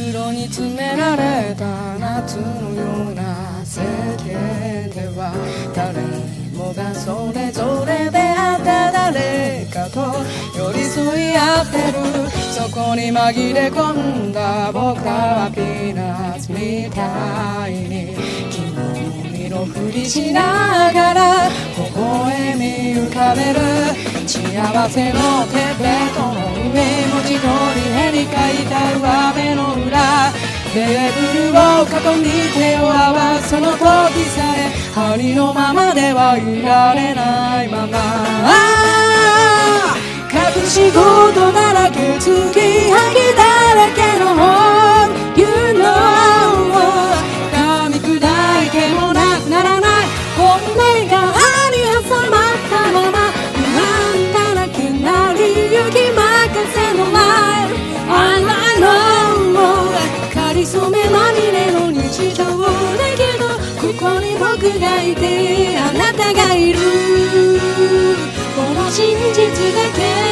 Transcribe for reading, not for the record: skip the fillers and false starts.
袋に詰められた夏のような世間では、誰もがそれぞれ出会った誰かと寄り添い合ってる。そこに紛れ込んだ僕らはピーナッツみたいに君のふりしながら微笑み浮かべる。幸せのてっぺんの上、文字通り絵に描いた上目の裏、テーブルを囲み手を合わすその時さえありのままではいられないまま、隠し事だらけ、つきはぎだらけの本 You know 噛み砕いてもなくならない本音が歯に挟まったまま、不安だらけなり行き任せの Life I know かりそめまみれの日常だけど、ここに僕がいてあなたがいる、この真実だけ